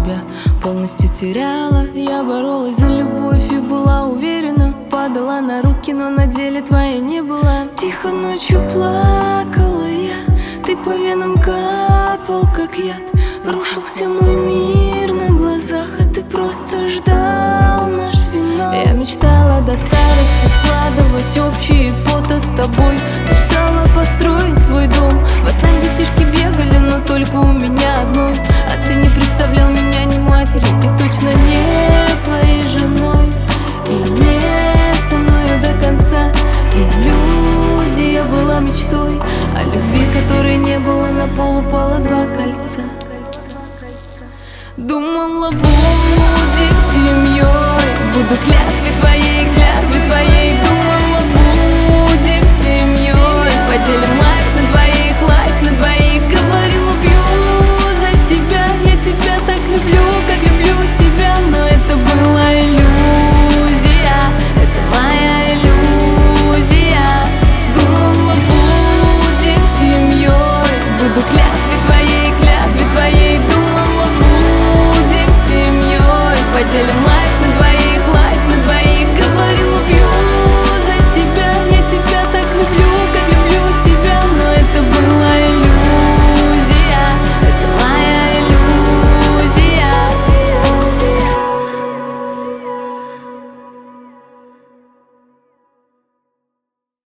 себя полностью теряла. Я боролась за любовь и была уверена, падала на руки, но на деле твоей не была. Тихо ночью плакала я, ты по венам капал, как яд. Рушился мой мир на глазах, а ты просто ждал наш финал. Я мечтала до старости складывать общие фото с тобой. Мечтала построить свой дом. Во снах детишки бегали, но только у меня одной. А ты не представлял меня ни матерью, и точно не своей женой. И не со мною до конца. Иллюзия была мечтой, о любви, которой не было, на пол упало 2 кольца. Думала, будем семьей, буду клятвой твоей